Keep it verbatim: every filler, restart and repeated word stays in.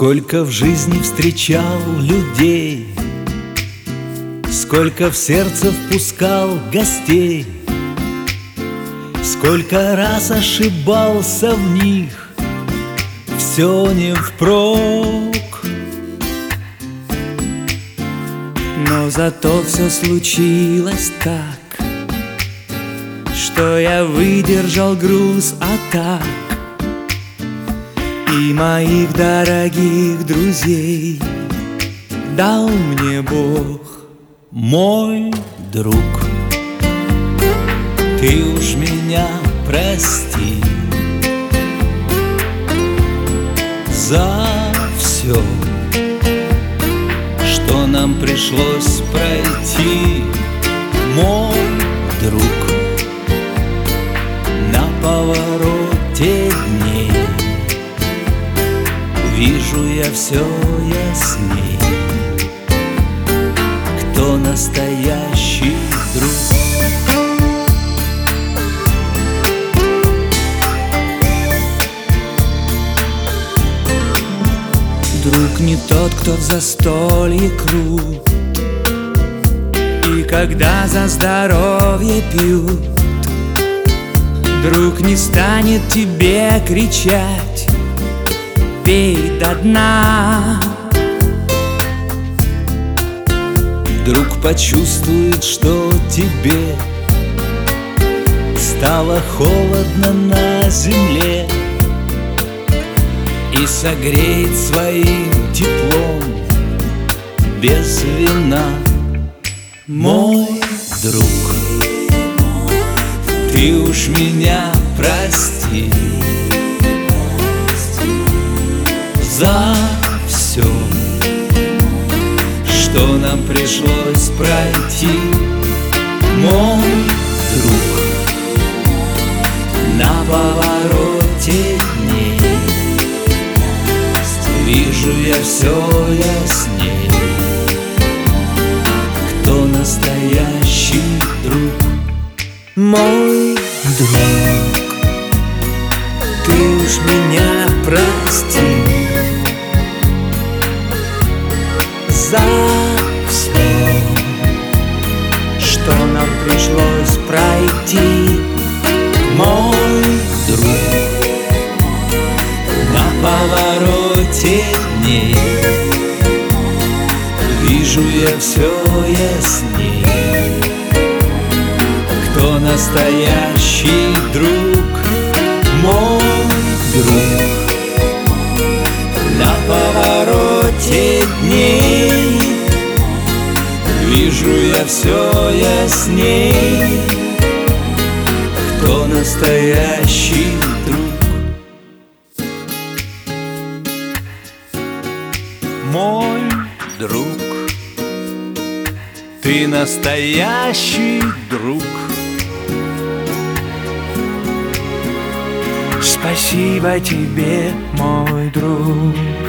Сколько в жизни встречал людей, сколько в сердце впускал гостей, сколько раз ошибался в них, все не впрок. Но зато все случилось так, что я выдержал груз атак, и моих дорогих друзей дал мне Бог. Мой друг, ты уж меня прости за все, что нам пришлось пройти. Мой друг, на повороте дней вижу я все ясней, кто настоящий друг. Друг не тот, кто в застолье крут, и когда за здоровье пьют. Друг не станет тебе кричать: пей до дна. Друг почувствует, что тебе стало холодно на земле, и согреет своим теплом без вина. Мой друг, ты уж меня прости за все, что нам пришлось пройти. Мой друг, на повороте дней вижу я все ясней, кто настоящий друг. Мой друг, ты уж меня прости за все, что нам пришлось пройти. Мой друг, на повороте дней вижу я все ясней, кто настоящий друг. Мой друг, на повороте дней вижу я все ясней, кто настоящий друг. Мой друг, ты настоящий друг. Спасибо тебе, мой друг.